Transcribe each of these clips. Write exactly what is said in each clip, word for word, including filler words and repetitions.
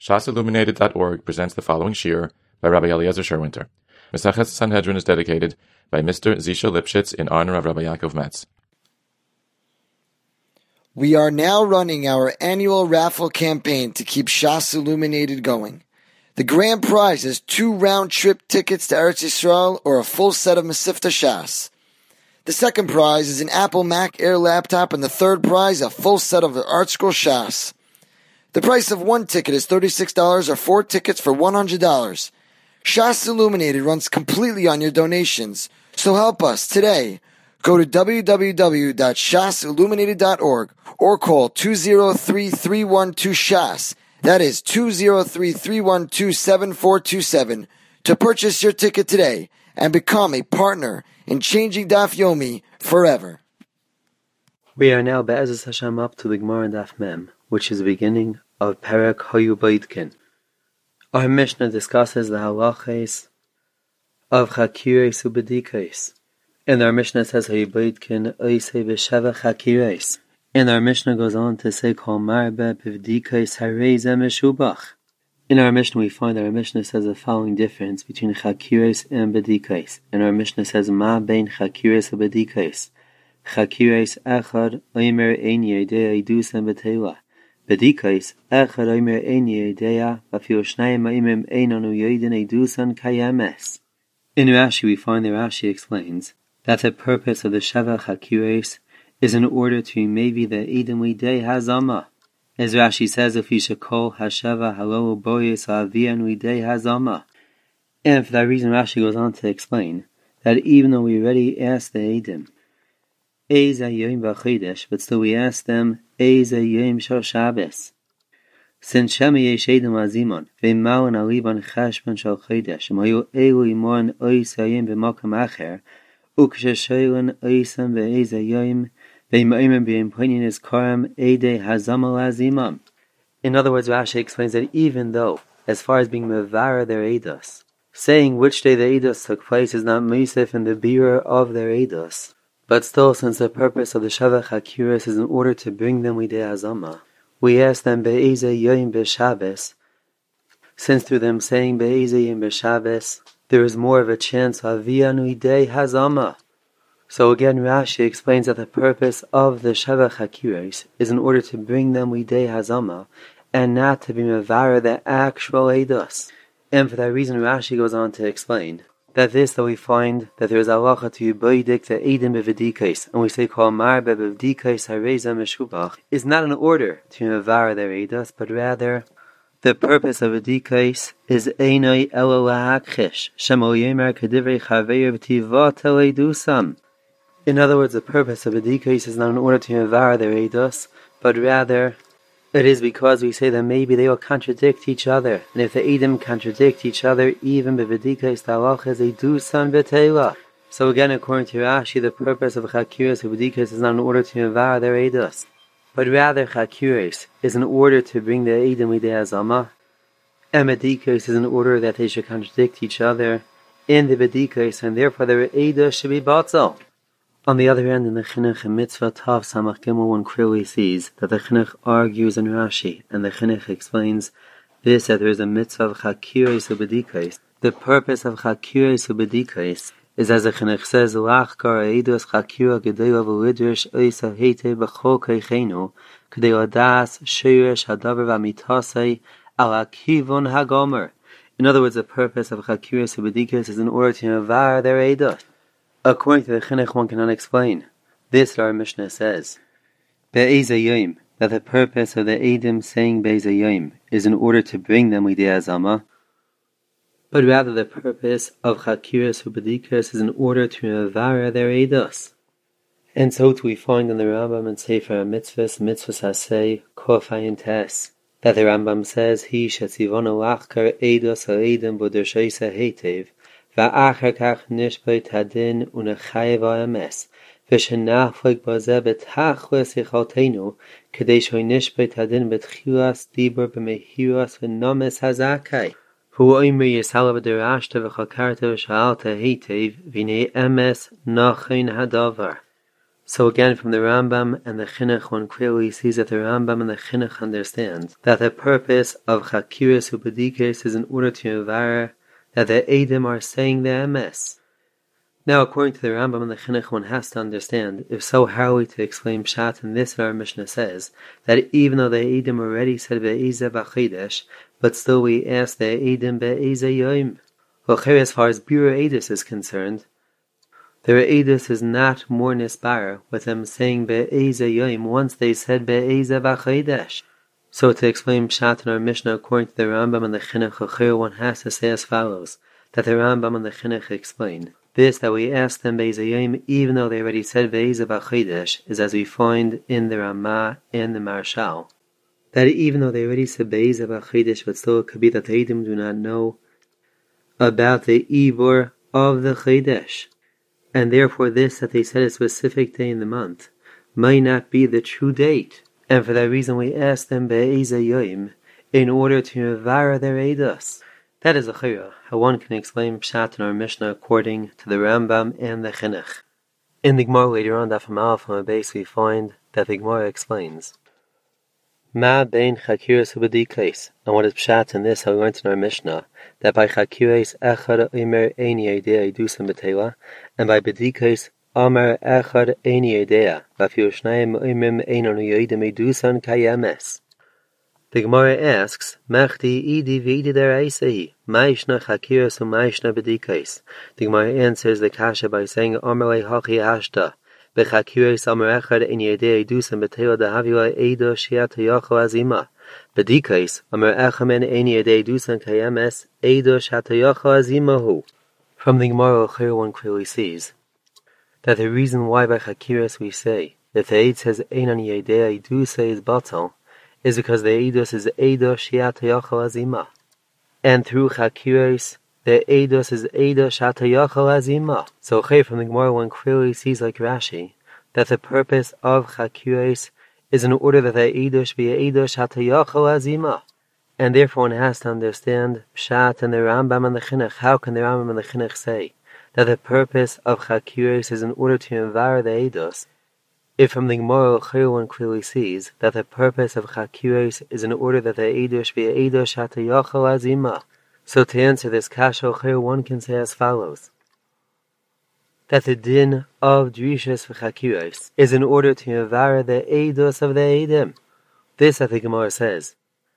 Shas Illuminated dot org presents the following shir by Rabbi Eliezer Sherwinter. Mesechet Sanhedrin is dedicated by Mister Zisha Lipschitz in honor of Rabbi Yaakov Metz. We are now running our annual raffle campaign to keep Shas Illuminated going. The grand prize is two round-trip tickets to Eretz Yisrael or a full set of Mesifta Shas. The second prize is an Apple Mac Air laptop, and the third prize a full set of Art Scroll Shas. The price of one ticket is thirty-six dollars or four tickets for one hundred dollars. Shas Illuminated runs completely on your donations, so help us today. Go to w w w dot shas illuminated dot org or call two zero three, three one two, S H A S. That is two zero three, three one two, seven four two seven to purchase your ticket today and become a partner in changing Daf Yomi forever. We are now Be'ezus Hashem up to the Gemara in Daf Mem, which is the beginning of Perek Hayubaitkin. Our Mishnah discusses the halachas of Chakires Ubedikais. And our Mishnah says Hayubaitkin Oise B'Sheva Chakires. And our Mishnah goes on to say Kol Marbe B'Vdikais Hareze Meshubach. In our Mishnah we find that our Mishnah says the following difference between Chakires and Bedikais. And our Mishnah says Ma Bein Chakires and Bedikais. Chakires Echad Oimer Ein Yedea Idusem B'Teila. Bedikais Echad Oimer Ein Yedea V'Afil Shnayim Oimim Ein Anu Yedin Idusan Kayames. In Rashi we find that Rashi explains that the purpose of the Sheva Chakires is in order to maybe the Edom Widei Hazama. As Rashi says, if you should call Hasheva Halo Boyes Avian Widei Hazama. And for that reason Rashi goes on to explain that even though we already asked the Edom Eza Yom B'Chodesh, but still we asked them Eza Yom Shal Shabbos. Since Shema Yesh Edom Azimon V'Maon Aliban Chashban Shal Chodesh Mayu Elu Imon Ois Hayim B'Makam Acher Ukshashaylon Oisam V'Eza Yom In other words, Rashi explains that even though, as far as being mevarer their eidos, saying which day the eidos took place is not meisef in the bearer of their eidos, but still, since the purpose of the Sheva Chakiris is in order to bring them lidei hazama, we ask them be'ezeh yom b'Shabbos, since through them saying be'ezeh yom b'Shabbos, there is more of a chance of avianu lidei hazama. So again, Rashi explains that the purpose of the Sheva Chakiris is in order to bring them lidei hazama, and not to be mevarer the actual eidos. And for that reason, Rashi goes on to explain that this, that we find that there is halacha to yibodik the edim b'v'dikais, and we say kol mar b'v'dikais hareza meshubach, is not in order to mevarer their eidos, but rather the purpose of v'dikais is einoi elo lahakchish shemo yemer kedivrei chaveir v'tivot eledusam. In other words, the purpose of a decrease is not in order to mevarer their eidos, but rather it is because we say that maybe they will contradict each other, and if the edim contradict each other, even b'v'dikais the halacha is a dusan v'teila. So again, according to Rashi, the purpose of chakiris of v'dikais is not in order to mevarer their eidos, but rather chakiris is in order to bring the edim lidei hazama, and v'dikais is in order that they should contradict each other in the v'dikais, and therefore their eidos should be batzal. On the other hand, in the Chinuch and Mitzvah Tav Samach Gimel, one clearly sees that the Chinuch argues in Rashi, and the Chinuch explains this, that there is a Mitzvah of Chakiris Ubedikais. The purpose of Chakiris Ubedikais is, as the Chinuch says, Lach Kar Eidos Chakira Gedei V'Lidrish Oisa Heite B'Chol Keichenu Kedei Ladas Shirish Hadavar V'Amitasei Al Akivon Hagomer. In other words, the purpose of Chakiris Ubedikais is in order to mevarer their eidos. According to the Chinuch, one cannot explain. This, our Mishnah says, Be'ezeh yom, that the purpose of the Edim saying Be'ezeh yom is in order to bring them lidei hazama, but rather the purpose of Chakiris Ubedikas is in order to mevarer their eidos. And so too we find in the Rambam and Sefer Mitzvahs, Mitzvahs Hasei, Kof Ayin Tes, that the Rambam says, He shetzivonu lachkar eidos ha'edim b'dersheisa heitev, ואחר כך נשפט הדין ונחייב האמס, ושנפלג בזה בתכלס יכולתנו, כדי שנשפט הדין בתחילת דיבור במהירות ונומס הזכאי. הוא אומר יסלב דרשת וחקרת ושאלת היטב, והנה אמס נכון הדבר. So again, from the Rambam and the Chinuch, one clearly sees that the Rambam and the Chinuch understand that the purpose of Chakiris Ubedikis is in order to avare that the Eidim are saying the emes. Now, according to the Rambam and the Chinuch, one has to understand, if so, how are we to explain Pshat? And this in our Mishnah says that even though the Eidim already said Be'ezeh B'Chidesh, but still we ask the Eidim Be'ezeh Yom. Well, as far as Bura Eidus is concerned, the Eidus is not more nisbar with them saying Be'ezeh Yom once they said Be'ezeh B'Chidesh. So to explain Pshat in our Mishnah, according to the Rambam and the Chinuch, one has to say as follows, that the Rambam and the Chinuch explain. This that we ask them Be'ezeh Yom, even though they already said Be'ezeh B'Chidesh, is as we find in the Ramah and the Marshal. That even though they already said Be'ezeh B'Chidesh, but still it could be that the Eidim do not know about the Ibor of the Chidesh. And therefore this that they said a specific day in the month might not be the true date. And for that reason we ask them Be'ezeh Yom in order to avara their Eidos. That is a chira, how one can explain Pshat in our Mishnah according to the Rambam and the Chinuch. In the Gemara later on, Daf Aleph from a base, we find that the Gemara explains Ma bein chakiras ubedikais. And what is Pshat in this, how we learned in our Mishnah, that by chakiras echad omer eini yedea idusam betela, and by bedikais omer echad eini yedea, vafiu shnayim oimim einon yoidim idusan kayemes. The Gemara asks, Mechti idi v'idi deraisei, ma'ishna chakiras u'ma'ishna bedikais. The Gemara answers the kasha by saying, Omer le'hachi ashta, b'chakiras omer echad ein yedei idusam b'teila dahavila eido shiat hayacho azima. Bedikais, omer echamen ein yedei idusam kayemes, eido shiat hayacho azimahu. From the Gemara, one clearly sees that the reason why by chakiras we say, that the Eid says einon yedei idusam is batal, is because the Eidos is Eido Shiat Hayachal Azima. And through Chakiris, the Eidos is Eido Shiat Hayachal Azima. So Chay from the Gemara one clearly sees like Rashi, that the purpose of Chakiris is in order that the Eidos be Eido Shiat Hayachal Azima. And therefore one has to understand Pshat and the Rambam and the Chinuch. How can the Rambam and the Chinuch say that the purpose of Chakiris is in order to avare the Eidos? If from the Gemara, one clearly sees that the purpose of Chakiris is in order that the Eidosh be Eidosh Hatayachal Azima. So to answer this kasha, one can say as follows, that the din of Drishas for Chakiris is in order to avare the Eidos of the Eidim. This, I think Gemara says,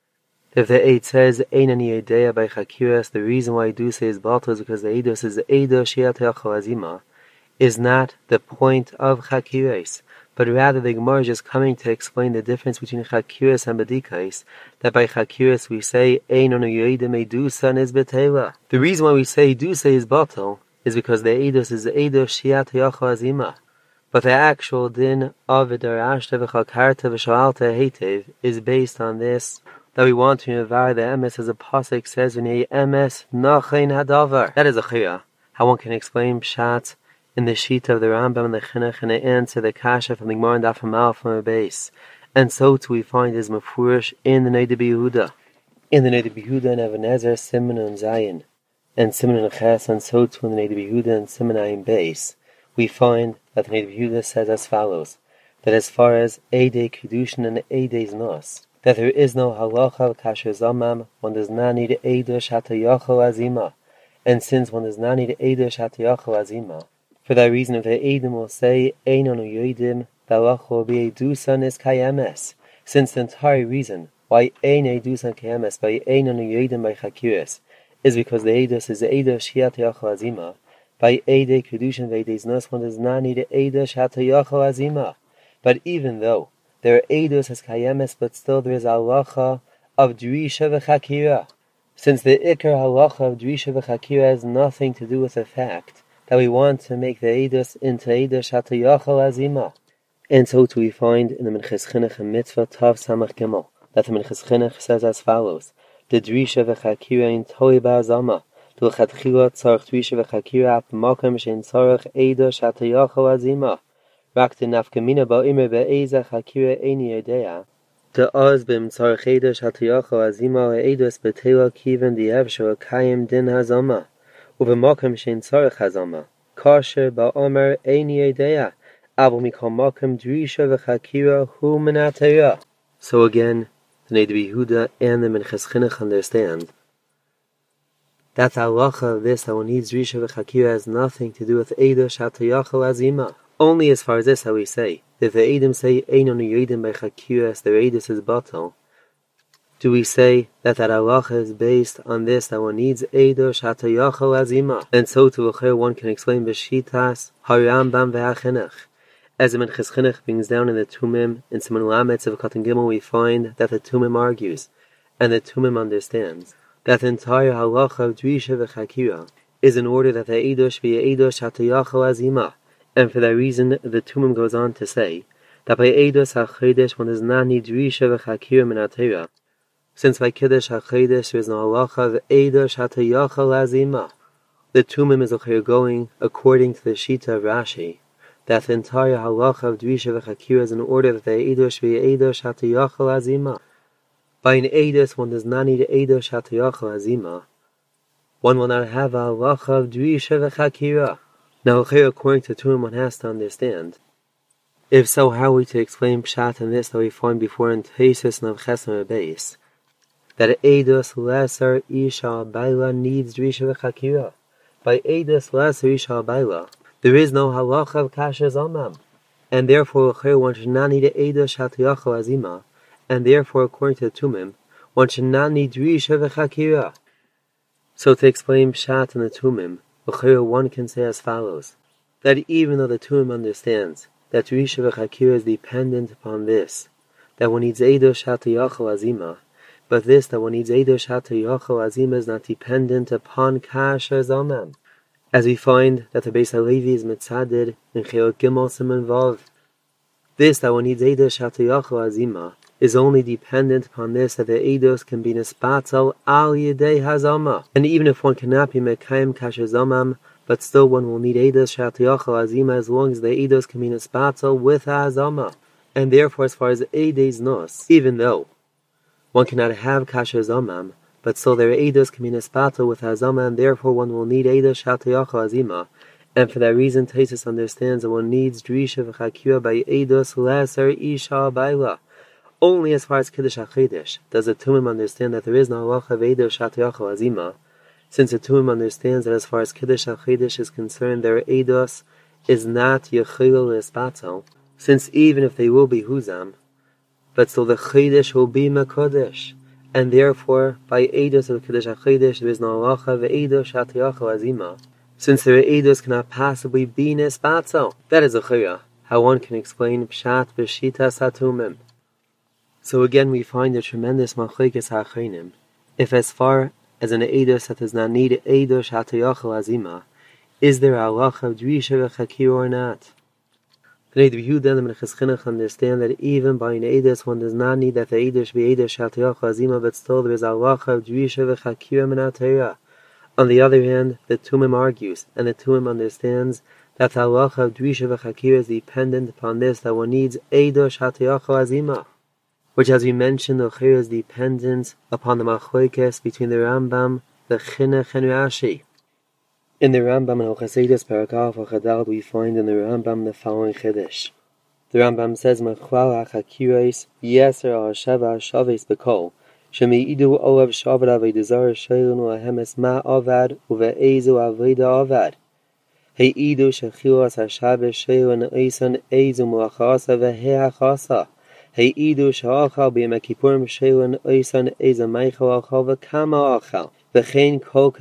if the Eid says Einani Eideya by Chakiris, the reason why I do say is Balto is because the Eidos is Eidosh Hatayachal Azima, is not the point of Chakiris, but rather the Gemara is just coming to explain the difference between Chakiris and Bedikais, that by Chakiris we say, Einon yoidim edusan is betela. The reason why we say Edusa is batal is because the Eidos is Eidos Shiat Yacha Azima. But the actual din of Vidarashta v'chakarta v'shalta hetev is based on this, that we want to avar the emes as a pasuk says, V'nei emes nachein hadavar. That is a chiyah. How one can explain Pshat in the sheet of the Rambam and the Chinuch and the answer the kasha from the Gemara and Daf Aleph from a base. And so too we find is mafurish in the Neder B'Yehuda. In the Neder B'Yehuda and Ebenezer, Simon and Zion, and Simon and Ches, and so too in the Neder B'Yehuda and Simon and base, we find that the Neder B'Yehuda says as follows, that as far as Eidei Kedushin and Eidei Znos, that there is no halacha kasher zamam, one does not need Eidosh Hatayachal Azima. And since one does not need Eidosh Hatayachal Azima, for that reason, if the Eidim will say, Einon yoidim, the halacha will be Eidusan is kayemes. Since the entire reason why Ein Eidusan kayemes by Einon yoidim by Chakiris is because the Eidos is Eidos Shiat Yachal Azima. By Eidei Kedushin Veidei Znos, one does not need Eidos Shiat Yachal Azima. But even though there are Eidos as kayemes, but still there is a halacha of Drisha v'Chakira. Since the Iker halacha of Drisha v'Chakira has nothing to do with the fact that we want to make the Eidos into Eidos Hatayachal Azima. And so too we find in the Minchas Chinuch and Mitzvah Tav Samach Gimel, that the Minchas Chinuch says as follows, the Drisha v'Chakira in Toi Ba'azama, to L'chadchila tzarech Drisha v'Chakira ap Makam shein tzarech Eidos Hatayachal Azima, rak de nafkamina ba'imr be'ezah Chakira eini yodea, the oz bim tzarech Eidos Hatayachal Azima le'Eidos b'teila kiven di'evsho kayim din hazama. Uvemakam shein tzarech hazama, kasher ba'omer eini yedea, Abo mikol makom drisha v'chakira hu min ha'Torah. So again, the Neder Yehuda and the Minchas Chinuch understand that the halacha of this that one needs drisha v'chakira has nothing to do with eidos hatayachal azima. Only as far as this how we say, if the Eidim say einon yodim by chakira, the eidos is batal, do we say that that halacha is based on this that one needs eidos hatayachal azima? And so to L'cher one can explain b'shitas harambam v'hachinuch. As the Minchas Chinuch brings down in the Tumim, in Siman Lametz of Katan Gimel, we find that the Tumim argues, and the Tumim understands, that the entire halacha of Drisha v'Chakira is in order that the Eidosh be Eidosh HaTayachal Azima, and for that reason the Tumim goes on to say, that by Eidos HaChedesh one does not need Drisha v'Chakira min HaTorah, since by Kiddush HaChedesh there is no halacha of Eidosh HaTayachal Azima. The Tumim is going according to the Shita of Rashi, that the entire halacha of Drisha v'Chakira is in order that the Eidosh be Eidosh HaTayachal Azima. By an Eidos, one does not need Eidosh HaTayachal Azima. One will not have a halacha of Drisha v'Chakira. Now, according to Tumim, one has to understand. If so, how are we to explain Pshat in this that we find before in Tesis and Avchesem Beis? That Eidos Lesser Isha Baila needs Drisha v'Chakira. By Eidos Lesser Isha Baila, there is no halacha of kasher zomam, and therefore one should not need eidos hatayachal azima, and therefore according to the Tumim, one should not need drisha v'chakira. So to explain pshat in the Tumim, one can say as follows: that even though the Tumim understands that drisha v'chakira is dependent upon this, that one needs eidos hatayachal azima, but this that one needs eidos hatayachal azima is not dependent upon kasher zomam. As we find that the Beis HaLevi is mitzaded in Cheot Gimel Siman Vav. This that one needs eidos hatayachal azima is only dependent upon this that the eidos can be nispatzal al yedei hazama. And even if one cannot be mekayim kasher zomam, but still one will need eidos hatayachal azima as long as the eidos can be nispatzal with hazama. And therefore, as far as eidos nos, even though one cannot have kasher zomam, but still their eidos can be nispatel with hazama, and therefore one will need eidos hatayachal azima. And for that reason, Tesis understands that one needs drisha v'chakira by eidos lesser isha baila. Only as far as Kiddush HaChedesh does the Tumim understand that there is no halacha of eidos hatayachal azima, since the Tumim understands that as far as Kiddush HaChedesh is concerned, their eidos is not yechilul nispatel, since even if they will be huzam, but still the Chedesh will be mekodesh. And therefore, by eidos of Kiddush HaChedesh, there is no halacha of eidos hatayachal azima, since their eidos cannot possibly be nispatzal. That is a chaya, how one can explain pshat b'shitas hatumim. So again, we find a tremendous machlekes ha'achreinim. If as far as an eidos that does not need eidos hatayachal azima, is there a halacha of drisha v'chakir or not? The Neder Yehuda and the Minchas Chinuch understand that even by an eidos one does not need that the eidos be eidos hatayachal azima, but still there is a halacha of drisha v'chakira min HaTorah. On the other hand, the Tumim argues, and the Tumim understands that the halacha of drisha v'chakira is dependent upon this that one needs eidos hatayachal azima, which, as we mentioned, the L'cher is dependent upon the machlokes between the Rambam, the Chinuch, and Rashi. In the Rambam and Al-Chasidus Parakaf al-Chadal, we find in the Rambam the following Chiddush. The Rambam says, Mechlal ha-chakiros yeser al-shava shaves bekol, shemeidu olav shavad avedazar shaylun lahemes ma avad uve'ezu aveda avad. Heidu shechilas ha-shaves shaylun eisan ezu mulachasa ve'he'achasa. Heidu she'achal b'yem ha-kippurim shaylun eisan ezu meichel achal ve'kama achal. And the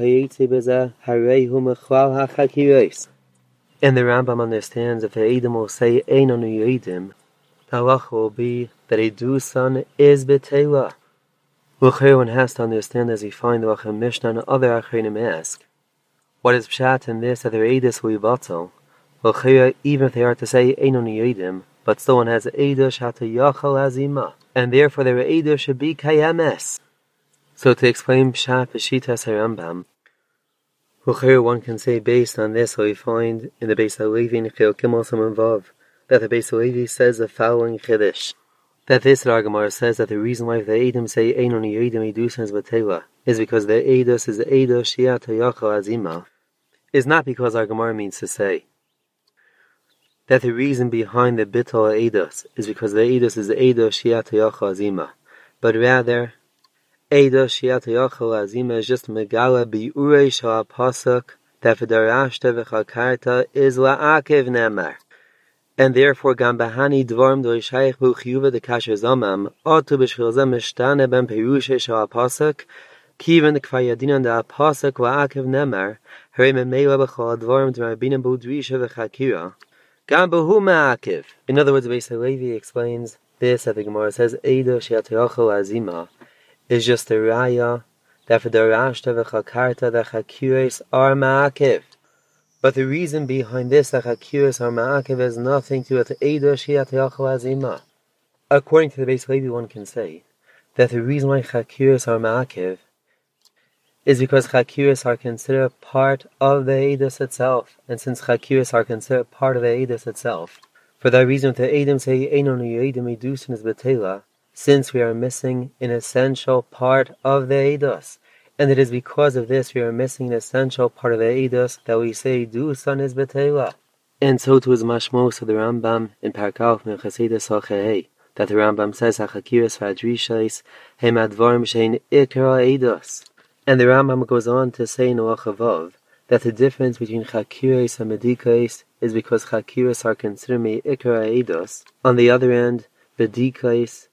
Rambam understands if the Eidim will say Einon Yodim, the halacha will be that a dusan is betela. L'cher one has to understand, as we find the Lachem Mishnah and other Achreinim ask, what is pshat in this that their Eidus will be batal? L'cher, even if they are to say Einon Yodim, but still one has Eidos hatayachal azima, and therefore their Eidos should be kayemes. So to explain Pshat B'shitas HaRambam, L'cher one can say based on this what we find in the Beis HaLevi in Cheot Gimel Siman Vav, that the Beis HaLevi says the following Chiddush, that this Gemara says that the reason why the Eidim say Einon Yodim Eidusan is Batela is because the Eidos is Eidos Shia Tayachal Azima, is not because our Gemara means to say that the reason behind the Bittul Eidos is because the Eidos is Eidos Shiat Yochel Azima, but rather, Eidos Shiat Yochel Azima is just Megala Bi'urei Shal HaPasuk, that V'darashta V'chakarta is La'akev Nemar. And therefore, Gam Bahani Dvarim Do Yishayich Bu Chiyuva De Kasher Zamam, Otu B'shchil Zem Mishtane Ben Perushe Shal HaPasuk, Kiven Kfar Yadinan Da HaPasuk La'akev Nemar, Hare Memela B'chol Dvarim D'Rabbinim Bu Drisha V'chakira, Gam Behu Ma'akev. In other words, Beis Halevi explains this, that the Gemara says, Eidos Shiat Yochel Azima is just a raya that for the Rashta v'chakarta the Chakires are Ma'akev. But the reason behind this that Chakires are Ma'akev has nothing to do with Eidos Shiat Yochel Azima. According to the Beis Halevi, one can say that the reason why Chakires are Ma'akev is because Chakires are considered part of the Eidos itself, and since Chakires are considered part of the Eidos itself, for that reason the Eidim say Einon Yedim Edusin is Betela, since we are missing an essential part of the Eidos. And it is because of this we are missing an essential part of the Eidos that we say Dusan is Betela. And so too is Mashmos of the Rambam in Parkal from Chasidus Hachehei, that the Rambam says HaChakiras V'Adrishais Hem Advarim Shein Ikra Eidos. And the Rambam goes on to say in Ochavav that the difference between Chakiras and Medikais is because Chakiras are considered Me Ikra Eidos. On the other end, Medikais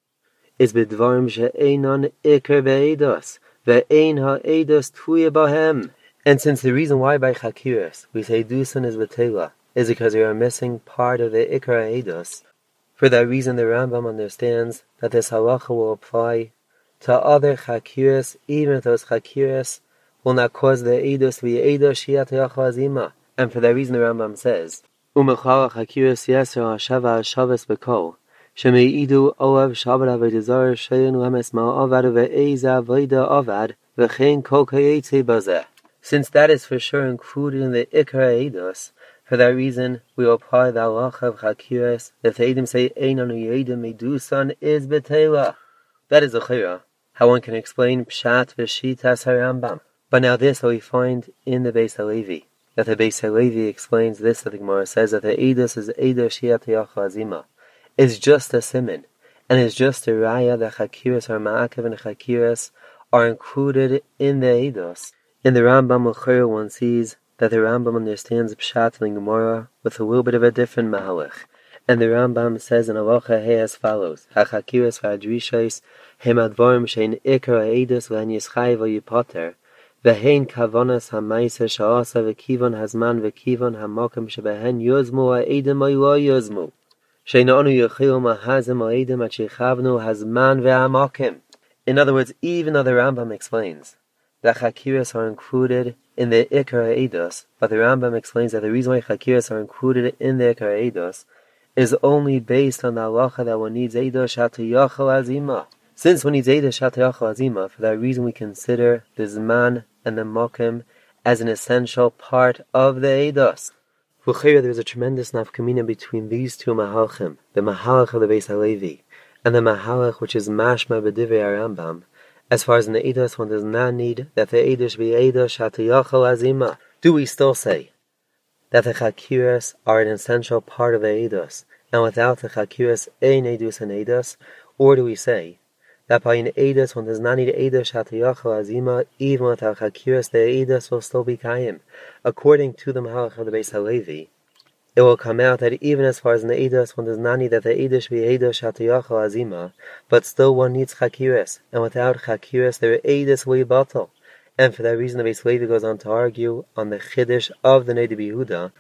is B'dvarim she'einon ikar be'eidos, ve'ein ha'eidos tuya bahem. And since the reason why by Chakiras we say Dusan is Betela is because we are missing part of the Ikar Eidos, for that reason the Rambam understands that this halacha will apply to other Chakiras, even if those Chakiras will not cause the Eidos to be Eidos Shiat Yochel Azima. And for that reason the Rambam says, Umechala Chakiras Yasser Hashava Hashavas B'kol, Shemeidu Olav Shabbat Avedazar Shayin Lemes Ma'avad Ve'eza Veda Avad Ve'chein Kol Kayetze Bazeh. Since that is for sure included in the Ikar Eidos, for that reason we will apply the halacha of Chakiras that the Eidim say Einon Yedim Medusan is Betela. That is the chira, how one can explain Pshat V'Shitas HaRambam. But now this we find in the Beis Halevi, that the Beis Halevi explains this, that the Gemara says that the Eidos is Eidos Shiat Yochel Azima. Is just a siman, and is just a raya that Chakiras are Ma'akev and Chakiras are included in the Eidos. In the Rambam L'chayr one sees that the Rambam understands Pshat and Gemara with a little bit of a different mahalach. And the Rambam says in Halacha Hey as follows: HaChakiras v'Adrishais hem advarim shein ikar ha'eidos v'hen yischai v'yipoter v'hein kavonas ha'maisa sha'asa v'kivon hazman v'kivon ha'mokem shebehen yozmu ha'eidim ha'lo yozmu she'na'onu yechil ma'hazim ha'eidim ha'chechavnu hazman v'ha'mokem. In other words, even though the Rambam explains that Chakiras are included in the Ikar Eidos, but the Rambam explains that the reason why Chakiras are included in the Ikar Eidos is only based on the halacha that one needs Eidos Shata Yochel Azima. Since one needs Eidos Shata Yochel Azima, for that reason we consider the Zman and the Mokim as an essential part of the Eidos. L'chayr, there is a tremendous nafkamina between these two mahalchim, the mahalach of the Beis Halevi, and the mahalach which is mashma b'divrei Rambam. As far as in the Eidos, one does not need that the Eidos be Eidos Shata Yochel Azima. Do we still say that the Chakiras are an essential part of the Eidos, and without the Chakiras, ein Eidos and Eidos? Or do we say that by an Eidos, one does not need Eidos Shata Yochel Azima, even without Chakiras, the Eidos will still be Kayim? According to the Mahalach of the Beis Halevi, it will come out that even as far as in the Eidos, one does not need that the Eidos be Eidos Shata Yochel Azima, but still one needs Chakiras, and without Chakiras, their Eidos will be batal. And for that reason, the Beis Halevi goes on to argue on the Chiddush of the Neder Yehuda,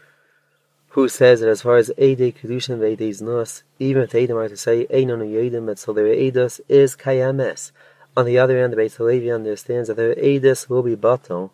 who says that as far as Eidei Kedushin and Eidei Znus, even if the Eidim are to say Einon Yedim, so their Eidos is Kayames. On the other hand, the Beis Halevi understands that their Eidos will be batal,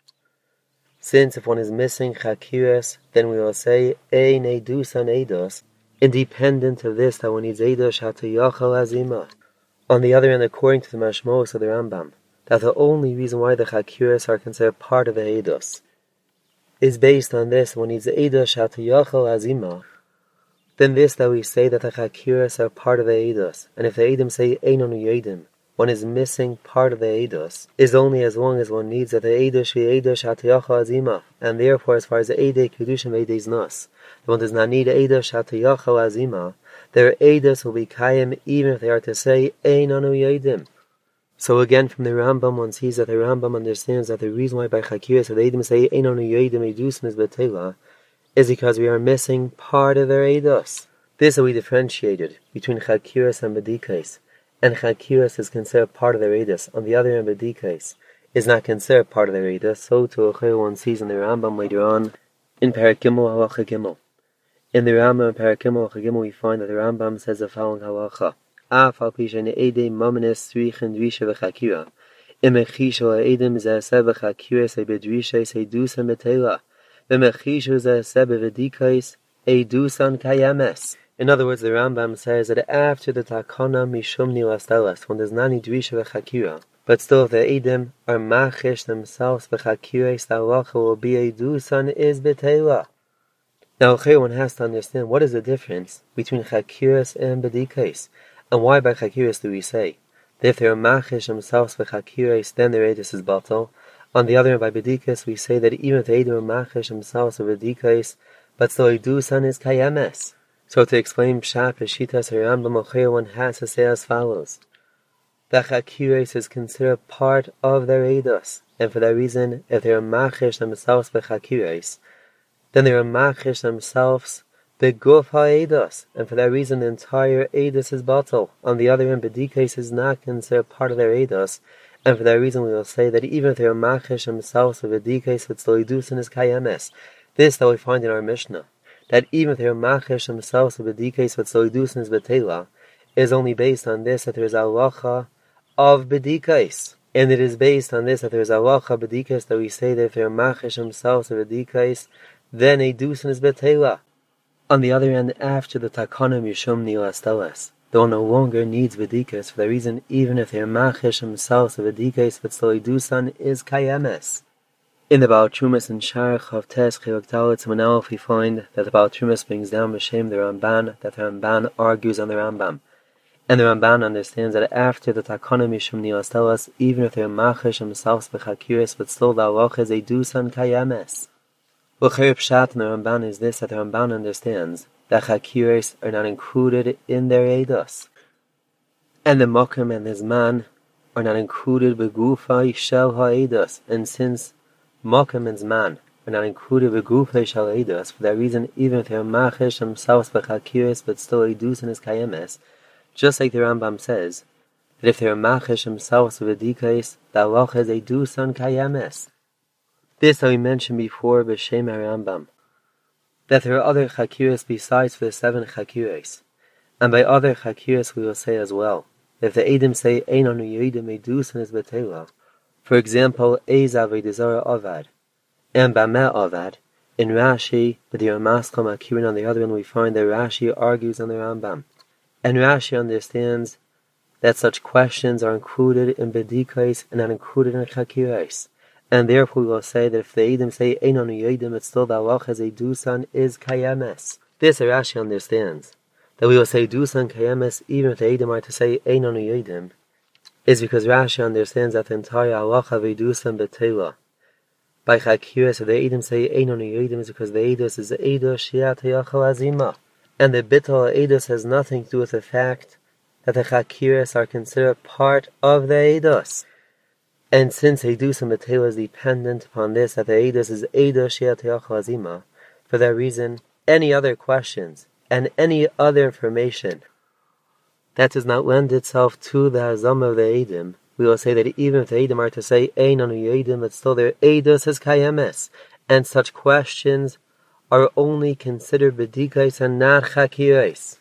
since if one is missing Chakiras, then we will say Ein Eidusan Eidos, independent of this that one needs Eidos Shata Yochel Azima. On the other hand, according to the Mashmos of the Rambam, that the only reason why the Chakiras are considered part of the Eidos is based on this, one needs Eidos Shata Yochel Azima, then this that we say that the Chakiras are part of the Eidos, and if the Eidim say Einon Yedim, one is missing part of the Eidos, is only as long as one needs that the Eidos she Eidos Hatayacha Azima, and therefore as far as the Eidei Kedushim Eidei Nos, one does not need Eidos Hatayacha Azima, their Eidos will be Kayim even if they are to say Ein Anu Yedim. So again from the Rambam one sees that the Rambam understands that the reason why by Chakiris the Eidim say Ein Anu Yedim Eidusim is Betela is because we are missing part of their Eidos. This is we differentiated between Chakiris and Bedikais. And Chakiris is considered part of their Eidos. On the other hand, Bedikais is not considered part of their Eidos. So to Achir one sees in the Rambam later on in Perek Gimel Halacha Gimel. In the Rambam in Perek Gimel Halacha Gimel we find that the Rambam says the following halacha: Af al pi she'ne eidei mamanes tzrichin drisha v'chakira. Im echishu ha'edim ze'aseh v'chakira se bedrisha se dusa metela. V'im echishu ze'aseh b'vedikais e dusan kayames. In other words, the Rambam says that after the takana mishum nilastelas, when there's nani drisha v'chakira, but still if the edim are machish themselves v'chakira, the halacha will be a dusan is betela. Now, one has to understand what is the difference between chakiras and bedikais, and why by chakiras do we say that if they are machish themselves v'chakiras, then their edus is batal. On the other hand, by bedikas, we say that even if the edim are machish themselves v'bedikais, but still a dusan is kayames. So to explain Pshat Peshitas Rambam Ochir, one has to say as follows: that Chakiris is considered part of their Eidos, and for that reason, if they are machish themselves b'Chakiris, then they are machish themselves b'Guf ha'Eidos, and for that reason, the entire Eidos is batal. On the other hand, Bedikais is not considered part of their Eidos, and for that reason, we will say that even if they are machish themselves b'Bedikais, it's still Eidusin is kayames. This that we find in our Mishnah, that even if they are machish themselves with bedikais but solidusin is betela, is only based on this that there is a halacha of bedikais, and it is based on this that there is a halacha of bedikais that we say that if they are machish themselves with bedikais, then a dusin is betela. On the other hand, after the takana mishum nilasteles, though no longer needs bedikais, for that reason, even if they are machish themselves with bedikais but solidusin is kayames. In the Baal Trumas and Sharach of Tes Chiluk Dalet Manalef, we find that the Baal Trumas brings down B'Shem the Ramban, that the Ramban argues on the Rambam. And the Ramban understands that after the Takana Mishum Nilastelas, even if they are machish themselves b'chakiris, but still the halacha is a dusan kayames. L'chayr Pshat in the Ramban is this, that the Ramban understands that chakiris are not included in their eidos. And the Mokum and his man are not included b'gufay shel ha'eidos. And since Mokum and Zman are not included with Gufay Shal Eidos, for that reason, even if they are machish themselves b'chakiris, but still Eidusin is kayemes, just like the Rambam says, that if they are machish themselves with Edikais, the halacha is Eidusan kayemes. This that we mentioned before, B'Shem HaRambam, that there are other chakiris besides for the seven chakiris, and by other chakiris we will say as well, that if the Eidim say, Ein Anu Yedim Eidusin is betela, for example, Ezav Eidazara Avad, and Bameh Avad, in Rashi, but the Ramaskam Akirin on the other one, we find that Rashi argues on the Rambam. And Rashi understands that such questions are included in Bedikais and not included in Chakirais. And therefore we will say that if the Eidim say Ein Anu Yedim, it's still the halacha as a Dusan is Kayames. This Rashi understands, that we will say Dusan Kayames even if the Eidim are to say Ein Anu Yedim, is because Rashi understands that the entire halacha of Eidusan betela. By Chakiris, if the Eidim say Ein Anu Yedim, is because the Eidos is the Eidos Shiat Hayachal Azima. And the Bittul Eidos has nothing to do with the fact that the Chakiris are considered part of the Eidos. And since Eidusan betela is dependent upon this, that the Eidos is Eidos Shiat Hayachal Azima, for that reason, any other questions and any other information that does not lend itself to the Hazam of the Eidim, we will say that even if the Eidim are to say Ein Anu Yedim, it's still their Eidos is Kayames, and such questions are only considered Bedikais and not Chakirais.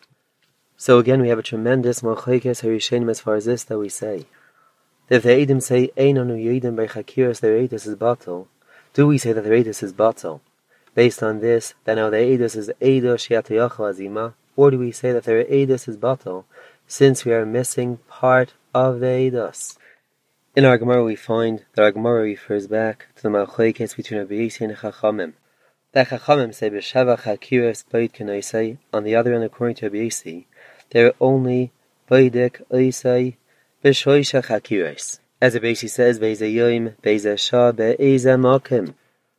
So again, we have a tremendous Mochaikes Harishenim as far as this that we say. That if the Eidim say Ein Anu Yedim by Chakirais, their Eidos is batal, do we say that their Eidos is batal? Based on this, that now the Eidos is Eidos Shiat Hayachal Azima, or do we say that their Eidos is batal, since we are missing part of the Eidos? In our Gemara we find that our Gemara refers back to the Malchoikes between Rabbi Yossi and Chachamim. That Chachamim say B'Sheva Chakiris Beit K'Noisei, on the other hand according to Rabbi Yossi, they are only Beidik Oisei B'shoisha chakiros. As it basically says, Be'ezeh Yom, Be'ezeh Shah, Be'ezeh Makim.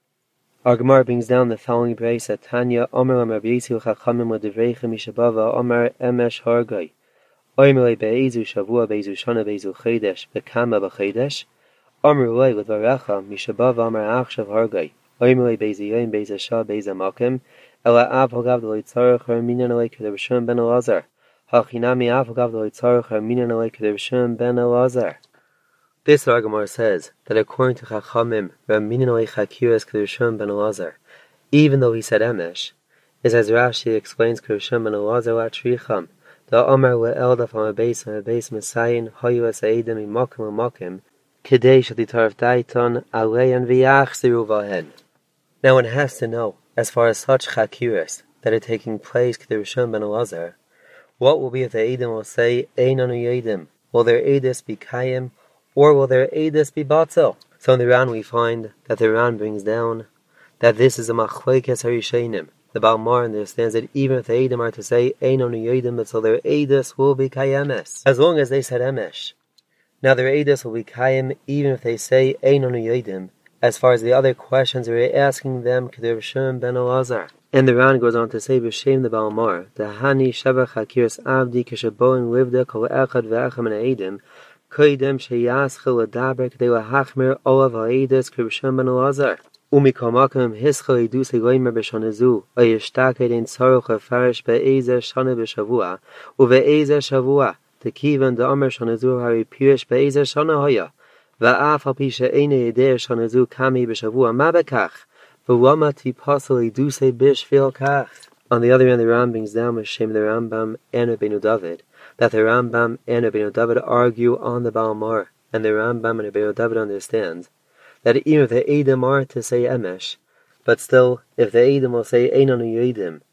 Our Gemara brings down the following brace at Tanya, Omer Omer B'yitzu Chachamim L'Divreicha Mishabava, Omer Emesh Hargai. Omer Be'ezu Shavua, Be'ezu Shana, Be'ezu Chedesh, Be'kama B'Chedesh. Omer Loi L'Dvarecha, Mishabava, Omer Achshav Hargai. Omer Be'ezeh Yom, Be'ezeh Shah, Be'ezeh Makim. Ela Av Hogav D'Loi Tzarech, Minan Alei K'Dev Shem Ben Elazar. Hachinami Av Hogav D'Loi Tzarech, Minan Alei K'Dev Shem Ben Elazar. This Gemara says that according to Chachamim, Raminanoi Chakiras Kedushim ben Elazar, even though he said Emesh, is as Rashi explains Kedushim ben Elazar Latricham, the Omer Le'elda from a base and a base Messiah, Hoyu es Eidim Imokim Umokim, Kidei Shaditarv Daiton, Aleyan Viach Siruvahen. Now one has to know, as far as such Chakiras that are taking place Kedushim ben Elazar, what will be if the Eidim will say, Einanu Yedim? Will their Eidis be Kayim? Or will their Eidus be Batzel? So in the Ran we find that the Ran brings down that this is a Machlekes HaRishonim. The Baal Mar understands that even if the Eidim are to say Einonu Yedim, but so their Eidus will be Kayemes, as long as they said Emesh. Now their Eidus will be Kayem even if they say Einonu Yedim, as far as the other questions we're asking them K'der Shem ben Elazar. And the Ran goes on to say B'Shem the Baal Mar, the Hani Sheva Chakiras Avdi Keshaboin Livda Kol Echad Ve'echem and Eidim, Koidem sheyaschel adaber k'dei lahachmir olav ha'edus k'R'Shem ben Elazar. Umikomakim hischel edus egoimer b'shonezu, ayishtaked in tzarech ha'farish be'ezer shana b'shavua, uve'ezer shavua, tekiven da'omer shonezu hari pirish be'ezer shana hoya, va'af al pi she'ene yedei shonezu kami b'shavua ma bekach, v'lama tipasel edus b'shvil kach. On the other hand, the Ram brings down Hashem the Rambam and Rabbeinu David, that the Rambam and Rabbeinu David argue on the Baal Mar, and the Rambam and Rabbeinu David understand that even if the Eidim are to say Emesh, but still, if the Eidim will say Einanu Yedim,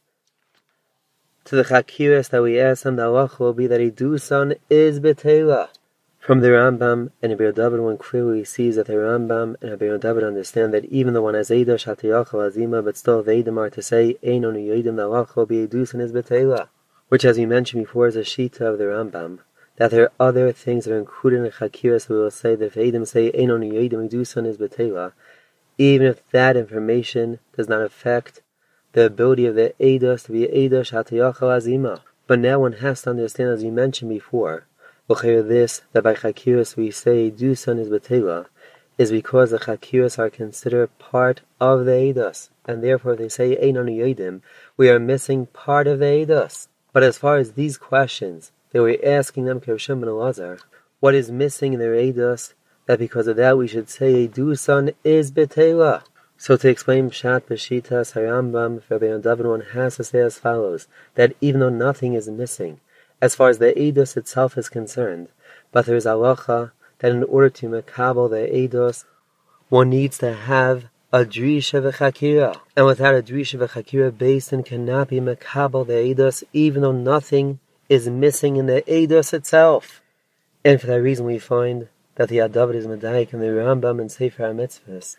to the Chakiras that we ask them, the halach will be that Idusan is Betela. From the Rambam and Rabbeinu David, one clearly sees that the Rambam and Rabbeinu David understand that even the one has Eidah Shatiyachal Azima, but still the Eidim are to say Einanu Yedim, the halach will be Idusan is Betela. Which, as we mentioned before, is a shita of the Rambam, that there are other things that are included in Chakiras, so we will say that if Eidim say Einonu Yedim Idusan is Betela, even if that information does not affect the ability of the Eidos to be Eidah Shatiyachal Azima. But now one has to understand, as we mentioned before, this, that by Chakiras we say Idusan is Betela, is because the Chakiras are considered part of the Eidos, and therefore if they say Einonu Yedim, we are missing part of the Eidos. But as far as these questions that we're asking them, K'R'Shem ben Elazar, what is missing in their Eidos, that because of that we should say Eidusan is Betela. So to explain Pshat B'Shitas HaRambam, Rabbeinu David, one has to say as follows, that even though nothing is missing, as far as the Eidos itself is concerned, but there is halacha that in order to mekabel the Eidos, one needs to have a drisha v'chakira, and without a drisha v'chakira, Beis cannot be mekabel the eidos, even though nothing is missing in the eidos itself. And for that reason, we find that the Adavid is medayik in the Rambam and Sefer HaMitzvahs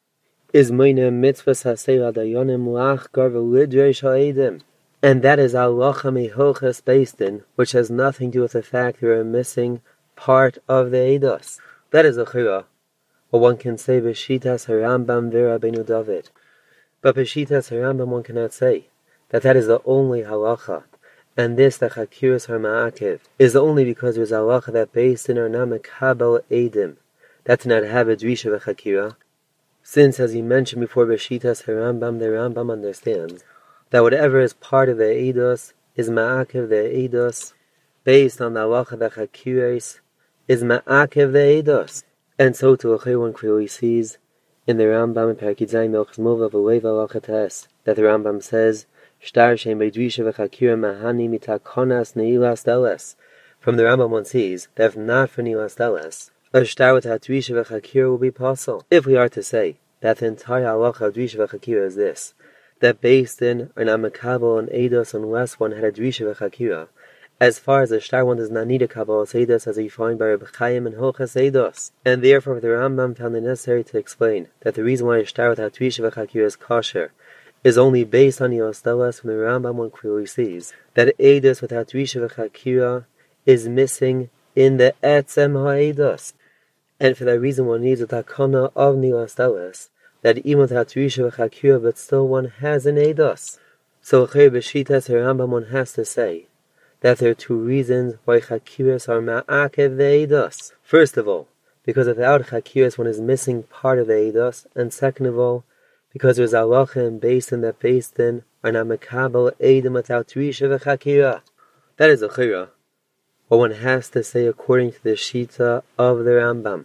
is moine mitzvahs haseir adayonim lach gar v'lidreish ha'edim, and that is halacha mehoches Beis, which has nothing to do with the fact that we are missing part of the eidos. That is a chira. Or one can say B'Shitas HaRambam v'Rabbeinu David. But B'Shitas HaRambam one cannot say that that is the only halacha, and this, the Chakiras HaMa'akiv, is only because there is halacha that Beis Din are not mekabel Eidim, that to not have a drisha v'chakira, since, as he mentioned before, B'Shitas HaRambam, the Rambam understands that whatever is part of the Eidos is Ma'akiv the Eidos, based on the halacha that Chakiras is Ma'akiv the Eidos. And so to a one clearly sees in the Rambam in Parakid Zayin Melchus Mova V'Leiv Alachates that the Rambam says Shtar Shem Beidrisha V'Chakira Mahani Mitakonas Neilas Deles. From the Rambam one sees that if not for Neilas Deles, a shtar without Drisha V'Chakira will be possible. If we are to say that the entire halacha of Drisha V'Chakira is this, that Beis Din are not mekabel and eidos unless one had a Drisha V'Chakira, as far as the shtar one does not need a Kabbalah Eidos, as we find by Reb Chaim and Hilchas Eidos. And therefore the Rambam found it necessary to explain that the reason why a shtar without Drisha V'Chakira is kosher is only based on Neilas Deles. From the Rambam one clearly sees that Eidos without Drisha V'Chakira is missing in the etzem ha'edos. And for that reason one needs a takana of nilas dalas, that even without Risha v'chakira, but still one has an edos. So Chayr B'Shitas Rambam one has to say that there are two reasons why chakiras are ma'akev ve'edos. First of all, because without chakiras one is missing part of the edos, and second of all, because there's halacha and beis din that beis din are not mekabel edim without Risha v'chakira. That is a chira, what one has to say according to the Shita of the Rambam.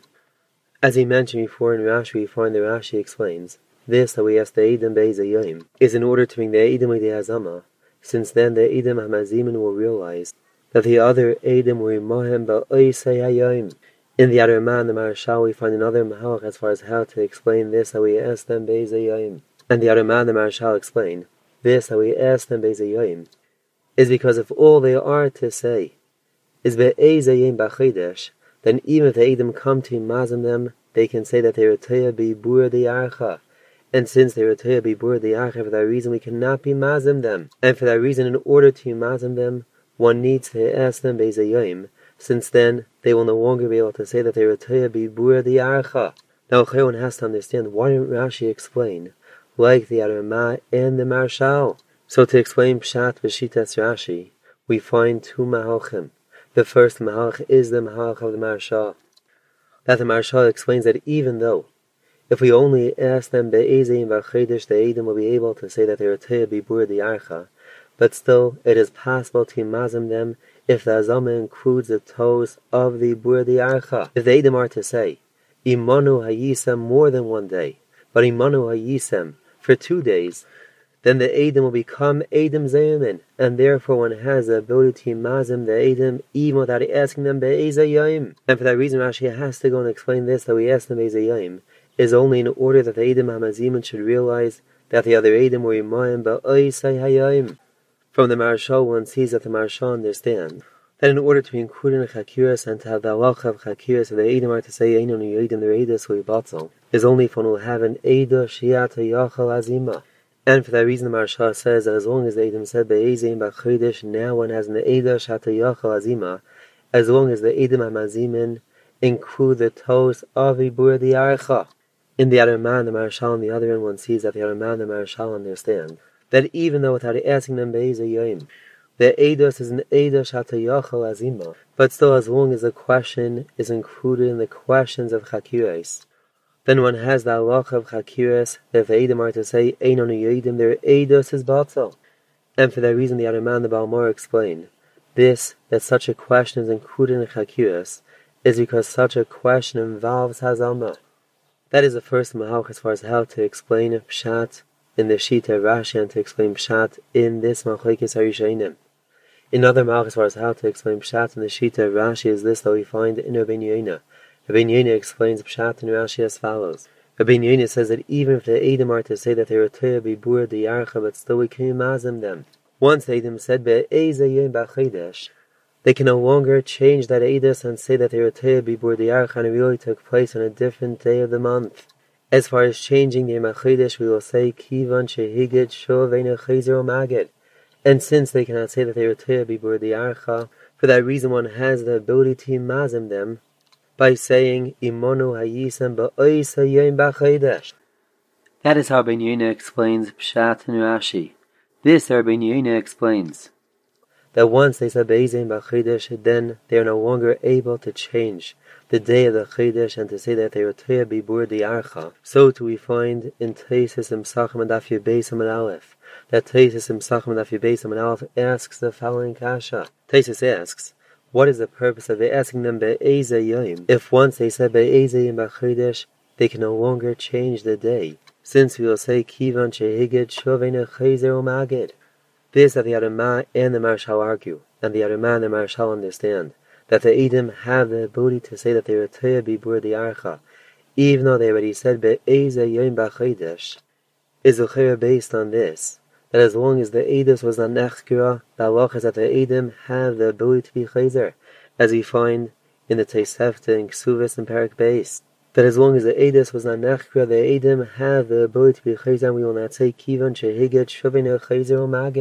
As he mentioned before in Rashi, we find the Rashi explains, this that we ask the Eidim Be'ez Yom is in order to bring the Eidim with the Azama, since then the Eidim Hamazimin will realize that the other Eidim were Imahem Ba'oisei Hayom. In the other man, the Marashal, we find another Mahalach as far as how to explain this that we ask them Be'ez Yom. And the other man, the Marashal, explain this that we ask them Be'ez Yom is because if all they are to say is Be'ez Yom B'Chodesh, then even if the Eidim come to Mazim them, they can say that they are Teya B'Bur the Archa. And since they were to be bur the Archa, for that reason we cannot be mazim them. And for that reason, in order to mazim them, one needs to ask them Be'ez Yom, since then they will no longer be able to say that they were to be bur the Archa. Now, one has to understand, why didn't Rashi explain, like the Aramah and the Marshal? So to explain Pshat B'Shitas Rashi, we find two Mahalchim. The first Mahalch is the Mahalch of the Marshal. That the Marshal explains that even though if we only ask them Be'ez Yom B'Chodesh, the Eidim will be able to say that they are Teya B'Bur the Archa, but still it is possible to mazim them if the Azama includes the toes of the Bur the Archa. If the Eidim are to say Imanu Hayisem more than one day, but Imanu Hayisem for two days, then the Eidim will become Eidim Zayamin, and therefore one has the ability to mazim the Eidim even without asking them Be'ez Yom. And for that reason Rashi has to go and explain this, that we ask them Be'ez Yom is only in order that the Eidim Hamazimin should realize that the other Eidim were Imayim Ba'oisei Hayom. From the Marshal one sees that the Marshal understands that in order to be included in Chakiras and to have the halacha of Chakiras, if the Eidim are to say Einon Eidim, their Eidos will be Batzal, is only if one will have an Eidah Shiata Yachal Azima. And for that reason the Marshal says that as long as the Eidim said Be'ez Yom B'Chodesh, now one has an Eidah Shiata Yachal Azima, as long as the Eidim Hamazimin include the toes of Ibur the Archa. In the other man, the Marshal, on the other end, one sees that the other man, the Marshal, understand that even though without asking them Be'ez Yom, the Eidos is an Eidos Shata Yachal Azima, but still as long as the question is included in the questions of Chakiras, then one has the halacha of Chakiras, that if the Eidim are to say Einon Eidim, their Eidos is Batzal. And for that reason, the other man, the Balmor, explained this, that such a question is included in Chakiras, is because such a question involves Hazalma. That is the first Mahalch as far as how to explain Pshat in the Shita Rashi and to explain Pshat in this Machlekes HaRishonim. Another Mahalch as far as how to explain Pshat in the Shita Rashi is this that we find in Rabbeinu Yonah. Rabbeinu Yonah explains Pshat in Rashi as follows. Rabbeinu Yonah says that even if the Eidim are to say that they were Teya B'Bur the Archa, but still we can mazim them. Once the Eidim said Be'ez Yom B'Chodesh, they can no longer change that Eidos and say that they were Teya B'Bur the Archa and it really took place on a different day of the month. As far as changing the Yom HaChodesh, we will say Kivan Shehigid Shovein Chazer Magid. And since they cannot say that they were Teya B'Bur the Archa, for that reason one has the ability to mazim them by saying Imonu Hayisem Ba'oisei Yom B'Chodesh. That is how Rabbeinu Yonah explains Pshat in Rashi. This Rabbeinu Yonah explains that once they said Be'ez Yom B'Chodesh, then they are no longer able to change the day of the Chodesh and to say that they were Teya B'Bur the Archa. So too we find in Teisus Imsachim and Daf Yud and Aleph that Teisus Imsachim and Daf Yud and Aleph asks the following kasha. Teisus asks, what is the purpose of asking them Be'ez Yom if once they said Be'ez Yom B'Chodesh, they can no longer change the day? Since we will say Kivan Shehigid Shovein Chazer Magid. This that the Aramah and the Marshal argue, and the Aramah and the Marshal understand, that the Eidim have the ability to say that they were Teya B'Bur the Archa, even though they already said Be'ez Yom B'Chodesh, is Uchera based on this, that as long as the Eidos was not Nechkira, the halach is that the Eidim have the ability to be Chazer, as we find in the Tosefta and Ksuvas and Parak Beis. That as long as the Eidos was not Nechkira, the Eidim have the ability to be Chazer, and we will not say Kivan Shehigid Shovein Chazer Magid.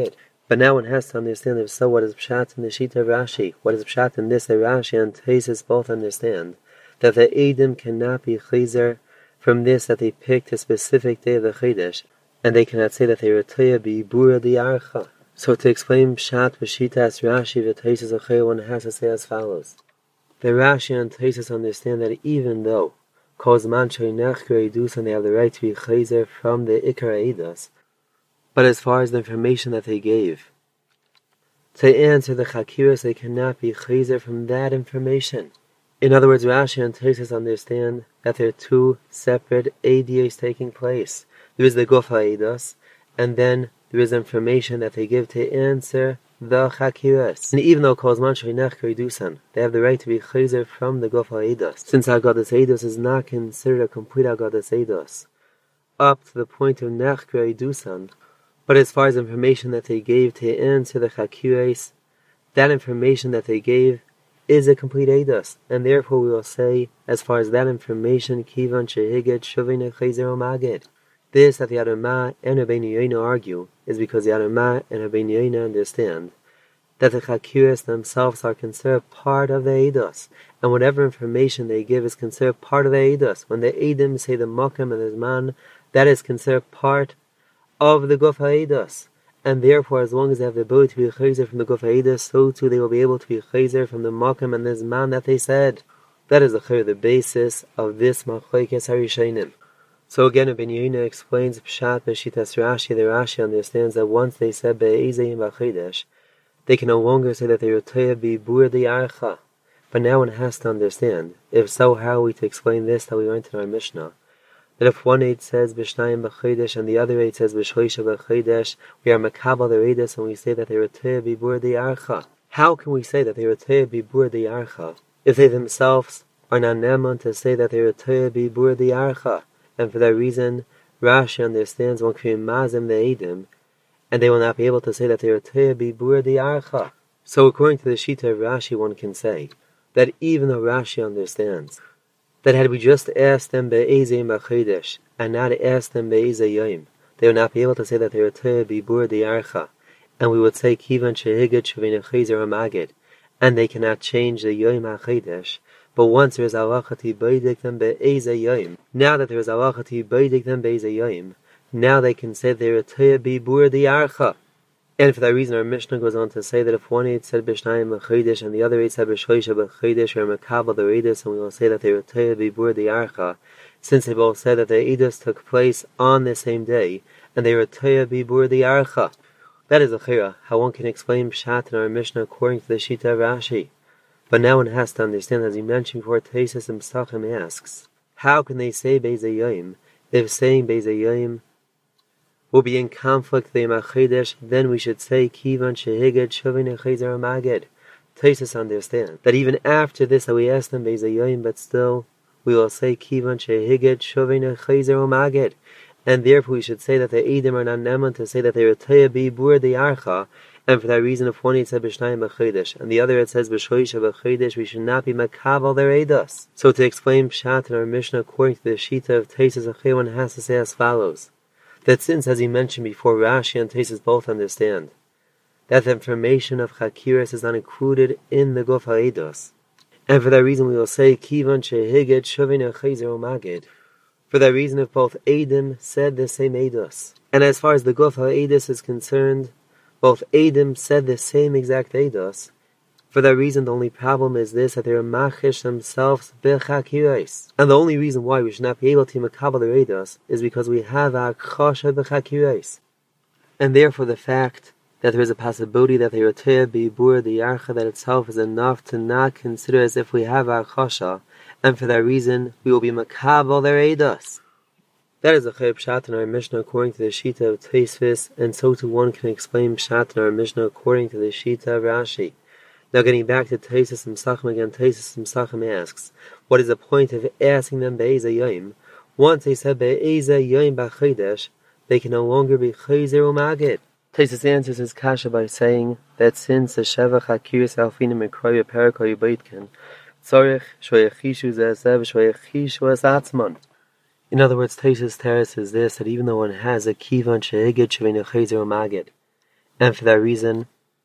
But now one has to understand if so, what is pshat in the Shita of Rashi? What is pshat in this that Rashi and Taisus both understand? That the Eidim cannot be chayzer from this that they picked a specific day of the Chodesh, and they cannot say that they were Toya B'Ibura D'Archa. So to explain pshat v'shita as Rashi v'Taisus Achei, one has to say as follows. The Rashi and Taisus understand that even though Kol Zman Sheinechker Eidus and they have the right to be chayzer from the Ikar Eidos, but as far as the information that they gave, to answer the Chakiras, they cannot be chayzer from that information. In other words, Rashi and Taisus understand that there are two separate Eidos taking place. There is the Guf HaEidos, and then there is information that they give to answer the Chakiras. And even though Kol Zman Sheinechker Eidusan, they have the right to be chayzer from the Guf HaEidos, since Agadas Eidos is not considered a complete Agadas Eidos, up to the point of Nechker Eidusan. But as far as information that they gave to answer the Chakiras, that information that they gave is a complete Eidos, and therefore we will say, as far as that information, Kivan Shehiged Shuvin Chayzer Omagid. This that the Adamah and Rabbeinu Yoina argue is because the Adamah and Rabbeinu Yoina understand that the Chakiras themselves are considered part of the Eidos, and whatever information they give is considered part of the Eidos. When the Eidim say the Makam and the Zman, that is considered part of the Guf HaEidos, and therefore as long as they have the ability to be chayzer from the Guf HaEidos, so too they will be able to be chayzer from the Makam and the Zman that they said. That is the, the basis of this Machlokes HaRishonim. So again, Rabbeinu Yoina explains Pshat B'Shitas Rashi. The Rashi understands that once they said Be'ezayim B'Chodesh, they can no longer say that they were Toya B'Ibura D'Archa. But now one has to understand, if so, how are we to explain this that we learned in our Mishnah? That if one eight says B'Shnayim B'Chodesh and the other eight says B'Shloisha B'Chodesh, we are Makabal the Eidos and we say that they were Toya B'Ibura D'Archa. How can we say that they were Toya B'Ibura D'Archa if they themselves are not neman to say that they were Toya B'Ibura D'Archa? And for that reason, Rashi understands one can mazim the Eidim, and they will not be able to say that they are Toya B'Ibura D'Archa. So according to the Shita of Rashi, one can say that even though Rashi understands that had we just asked them Be'ezayim B'Chodesh and not asked them Be'ezayim, they would not be able to say that they are Toya B'Ibura D'Archa, and we would say Kivan Shehiged Shuvin Chayzer Hamagid, and they cannot change the Yom HaChodesh. But once there is halacha to beidik them be'ezayim, now that there is halacha to beidik them be'ezayim, now they can say they are Toya B'Ibura D'Archa. And for that reason, our Mishnah goes on to say that if one eight said B'Shnayim B'Chodesh and the other eight said B'Shloisha B'Chodesh, we are Makabal the Eidos, and we will say that they are Toya B'Ibura D'Archa, since they both said that the Eidos took place on the same day, and they were Toya B'Ibura D'Archa. That is a chira, how one can explain Pshat in our Mishnah according to the Shita of Rashi. But now one has to understand, as he mentioned before, Taisus and Pesachim asks, how can they say Be'ezayim if saying Be'ezayim will be in conflict with the Yom HaChodesh? Then we should say Kivan Shehiged Shuvin Chayzer Hamagid. Taisus understand that even after this that we ask them Be'ezayim, but still we will say Kivan Shehiged Shuvin Chayzer Hamagid, and therefore we should say that the Eidim are not neman to say that they are Toya B'Ibura D'Archa. And for that reason, if one it said B'Shnayim B'Chodesh and the other it says B'Shloisha B'Chodesh, we should not be Makabal their Eidos. So to explain Pshat in our Mishnah according to the Shita of Taisus Achei, one has to say as follows: that since, as he mentioned before, Rashi and Taisus both understand that the information of Chakiras is not included in the Guf HaEidos, and for that reason we will say Kivan Shehiged Shuvin Chayzer Hamagid. For that reason, if both Eidim said the same Eidos, and as far as the Guf HaEidos is concerned, both Eidim said the same exact Eidos. For that reason, the only problem is this, that they are machish themselves b'chakiros. And the only reason why we should not be able to makabel their Eidos is because we have a chasha b'chakiros. And therefore the fact that there is a possibility that they are Toya B'Ibura D'Archa, that itself is enough to not consider as if we have a chasha, and for that reason we will be makabel their Eidos. That is a chayv pshat in our Mishnah according to the Shita of Tosfos, and so too one can explain pshat in our Mishnah according to the Shita of Rashi. Now getting back to Taisus and Pesachim again, Taisus and Pesachim asks, what is the point of asking them Be'ezayim? Once they said Be'ezayim B'Chodesh, they can no longer be Chayzer Umagid. Taisus answers his kasha by saying that since the Sheva Chakiris Alfinim Mekroya Perikoy Beitkin, Tzorich Shoyachishu Zezev Shoyachishu Azatzman. In other words, Taisus Teres is this, that even though one has a Kivan Shehiged Shuvin Chayzer Umagid, and for that reason,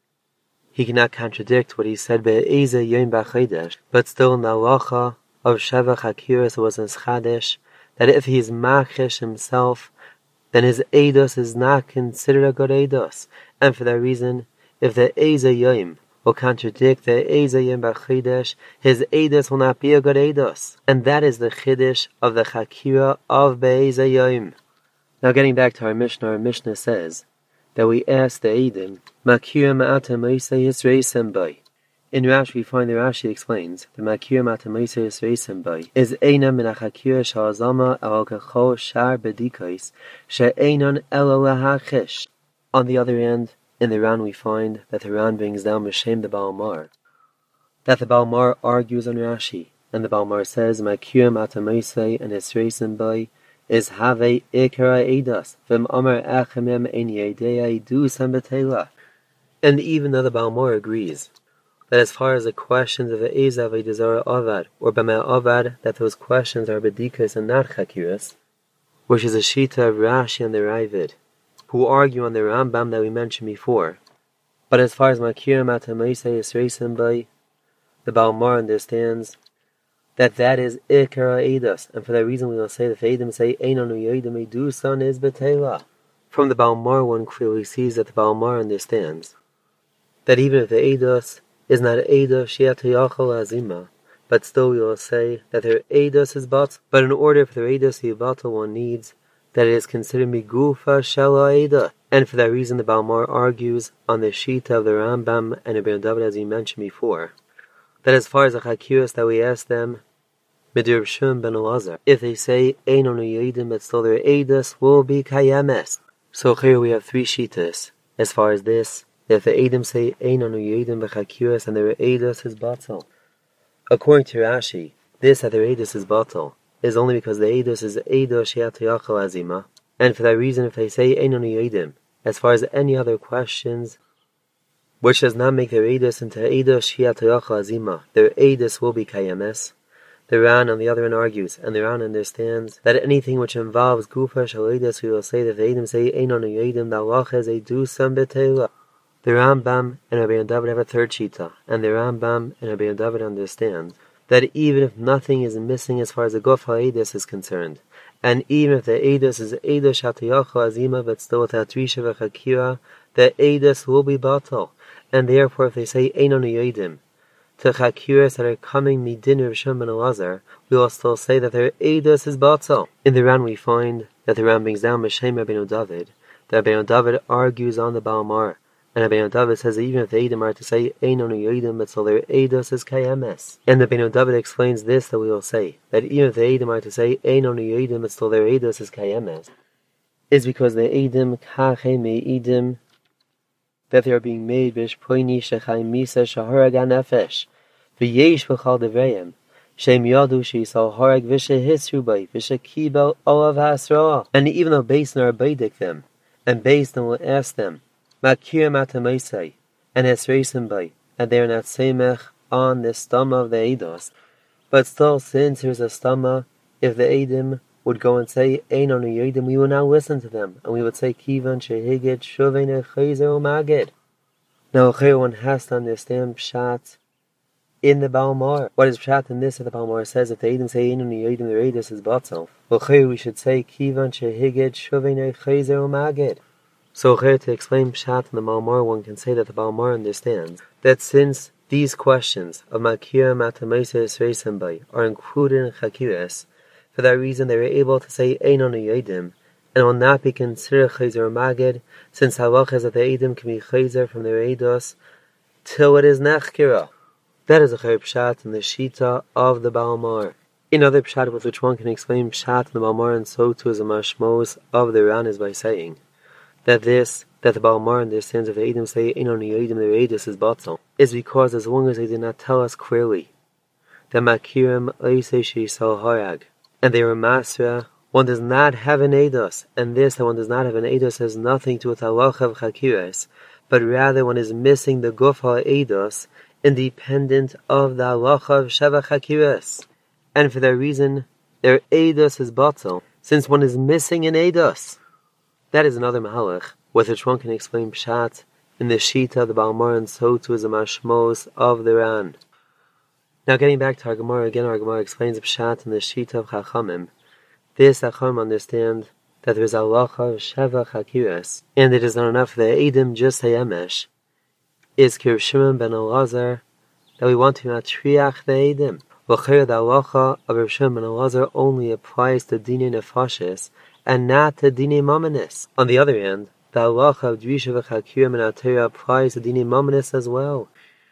he cannot contradict what he said be'eza yom b'chodesh, but still in the halacha of Sheva Chakiras was in Chadesh, that if he is machish himself, then his eidos is not considered a good eidos, and for that reason, if the eza yom will contradict the eza yom b'chodesh, his eidos will not be a good eidos, and that is the chiddush of the Chakira of be'eza yom. Now getting back to our Mishnah, our Mishnah says that we ask the Eidim, Makir ma'ata moisa yisreisem bay. In Rashi we find the Rashi explains, the Makir ma'ata moisa yisreisem bay is Eina min ha'chakira sha'azama al kachol shar bedikais she'einon elo lahachish. On the other hand, in the Ran we find that the Ran brings down M'shem the Balmar, that the Balmar argues on Rashi, and the Balmar says, Makir ma'ata moisa and yisreisem bay is have ikara edas v'm amar echamem ein yedei idusam betela. And even though the Balmor agrees that as far as the questions of the Ezav Eidazara Avad or B'mei Avad, that those questions are bedikas and not chakiras, which is a shita of Rashi and the Ravid, who argue on the Rambam that we mentioned before. But as far as Makir Matamaisa Yisreisim Bay, the Balmor understands that that is Ikara Eidos, and for that reason we will say that the Eidim say Einon U'Yedim Eidusan is Betela. From the Balmor one clearly sees that the Balmor understands that even if the Eidos is not Eidos Shiat Yachal Azima, but still we will say that their Eidos is Batal, but in order for their Eidos to be Batal one needs that it is considered Migufa Shela Eidah. And for that reason the Balmor argues on the Shita of the Rambam and Ibn David as we mentioned before, that as far as the Chakiras that we ask them, Midir Shum ben Elazar, if they say Einon U'Yedim, but still their Eidos will be Kayemes. So here we have three Shitas. As far as this, if the Eidim say Einon U'Yedim b'Chakiras and their Eidos is Batal. According to Rashi, this that their Eidos is Batal is only because the Eidos is Eidos Shiat Yachal Azima, and for that reason if they say Einon U'Yedim, as far as any other questions, which does not make their Eidos into Eidos Shiat Yachal Azima, their Eidos will be Kayemes. The Ran on the other hand argues, and the Ran understands that anything which involves Gufa Shaleidas, we will say that the Eidim say Einon U'Yedim, the Allah has a Dusam Betela. The Rambam and Rabbi David have a third shita, and the Rambam and Rabbi David understand that even if nothing is missing as far as the Gufa Eidos is concerned, and even if the Eidos is Eidos Shatayacha Azima, but still without Risha v'Chakira, the Eidos will be Batal, and therefore if they say Einon U'Yedim to Chakiras that are coming midin of Shum ben Elazar, we will still say that their Eidos is Batal. In the Ran we find that the Ran brings down M'Shem Rabbeinu David, that Rabbeinu David argues on the Balmar, and Rabbeinu David says that even if the Eidim are to say Einon U'Yedim, but still their Eidos is Kayemes. And the Rabbeinu David explains this, that we will say that even if the Eidim are to say Einon U'Yedim, but still their Eidos is Kayemes, is because the Eidim Kache Me'idim, that they are being made Bishpoini Shechai Misa Shaharagan Nefesh V'yesh B'chal Devreim Shem Yadu Shisal Harag V'shehisru Bay V'shekibel Olav HaSra. And even though Beis are Baidik them, and Beis will ask them Makir Matamaisai and Esreisim Bay, and they are not Semech on the stomach of the Eidos, but still since there's a stomach, if the Eidim would go and say Einon U'Yedim, we would not listen to them, and we would say Kivan Shehigid Shuvein Echayzer Umagid. Now here one has to understand Pshat in the Balmor. What is Pshat in this that the Balmor says if the Eidim say Einon U'Yedim, the Eidos is Batal? Well here we should say Kivan Shehigid Shuvein Echayzer Umagid. So here to explain Pshat in the Balmor, one can say that the Balmor understands that since these questions of Makir Matamaisa Yisreisim Bay are included in Chakiras, for that reason they were able to say Einon U'Yedim, and will not be considered Chayzer Magid, since halach is that the Eidim can be Chayzer from their Eidos till it is Nechkira. That is a Chayr Pshat in the Shita of the Balmor. In other Pshat with which one can explain Pshat in the Balmor, and so too is a Mashmos of the Ran, is by saying that this, that the Balmor understands if the Eidim say Einon U'Yedim, their Eidos is Batal, is because as long as they did not tell us clearly that Makirim Oisei Shisal Harag, and they were Masra, one does not have an Eidos, and this that one does not have an Eidos has nothing to do with halacha of Chakiras, but rather one is missing the Gufa Eidos, independent of the halacha of Sheva Chakiras. And for that reason, their Eidos is Batal, since one is missing an Eidos. That is another Mahalach, with which one can explain Pshat in the Shita of the Balmar, and so too is the Mashmos of the Ran. Now getting back to our Gemara again, our Gemara explains the Pshat in the Shita of Chachamim. This Chachamim understand that there is a halacha of Sheva Chakiras, and it is not enough for the Eidim just say Emesh. Is Kirv Shimon ben Elazar that we want to matriach the Eidim. V'chayr the halacha of Rav Shimon ben Elazar only applies to Dinei Nefashis and not to Dinei Mamanis. On the other hand, the halacha of Drisha v'Chakira min HaTorah applies to Dinei Mamanis as well.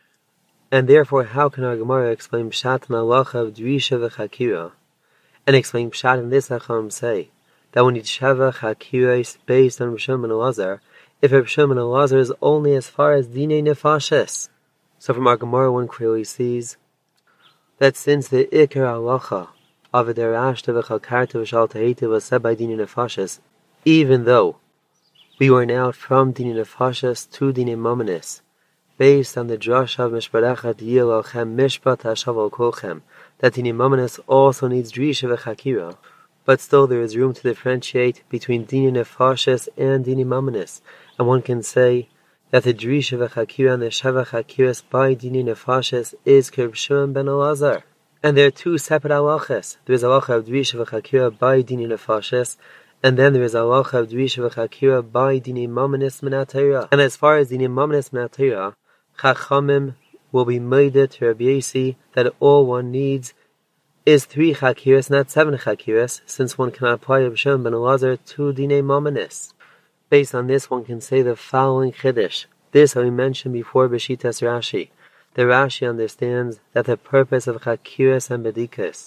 And therefore, how can our Gemara explain Pshat and halacha of Drisha v'Chakira and explain Pshat in this Chacham say that when you Sheva Chakira is based on Rav Shimon ben Elazar, if Rav Shimon ben Elazar is only as far as Dinei Nefashis? So from our Gemara one clearly sees that since the Iker halacha of the Derashta v'Chalkarta v'Shaltahita was said by Dinei Nefashis, even though we were now from Dinei Nefashis to Dinei Mamanis, based on the Drasha of Mishparechat Yil Alchem Mishpat Hashav Al Kolchem, that Dinei Mamanis also needs Drisha v'Chakira, but still there is room to differentiate between Dinei Nefashis and Dinei Mamanis, and one can say that the Drisha v'Chakira and the Sheva Chakiras by Dinei Nefashis is Kirv Shimon ben Elazar. And there are two separate halachas. There is a halacha of Drisha v'Chakira by Dinei Nefashis, and then there is a halacha of Drisha v'Chakira by Dinei Mamanis min HaTorah. And as far as Dinei Mamanis min HaTorah, Chachamim will be made to Rabbi Yossi that all one needs is three Chakiras, not seven Chakiras, since one cannot apply Rav Shimon ben Elazar to Dinei Mamanis. Based on this, one can say the following Chiddush. This we mentioned before B'Shitas Rashi. The Rashi understands that the purpose of Chakiras and Bedikas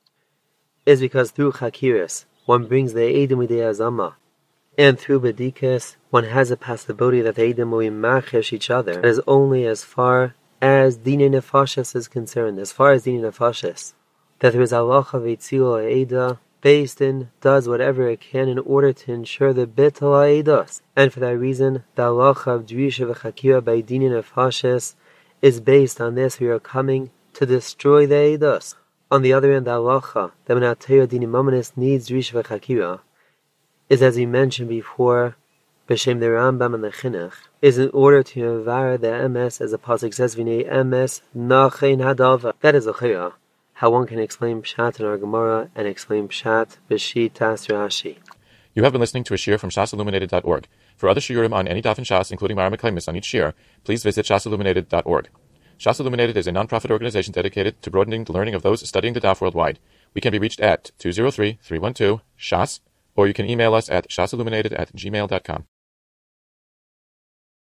is because through Chakiras, one brings the Eidim Midei Azama, and through Bedikas, one has a possibility that the Eidim will be machesh each other. That is only as far as Dinei Nefashis is concerned, as far as Dinei Nefashis, that there is halacha of Eitzil Ha'eda. Based in does whatever it can in order to ensure the Bittul Ha'edos. And for that reason, the halacha of Drisha v'Chakira by Dinei Nefashis is based on this. We are coming to destroy the Eidos. On the other hand, the halacha that min HaTorah Dinei Mamanis needs Drisha v'Chakira is, as we mentioned before, B'Shem the Rambam and the Chinuch, is in order to mevar the emes, as the pasuk says, V'nei emes nachein hadava. That is a chayah. How one can explain Pshat in our Gemara and explain Pshat B'Shitas Rashi. You have been listening to a shiur from shas illuminated dot org. For other shiurim on any daf in Shas, including Mara Meklemis on each shiur, please visit shas illuminated dot org. Shas Illuminated is a non-profit organization dedicated to broadening the learning of those studying the daf worldwide. We can be reached at two zero three, three one two, S H A S, or you can email us at shasilluminated at gmail dot com.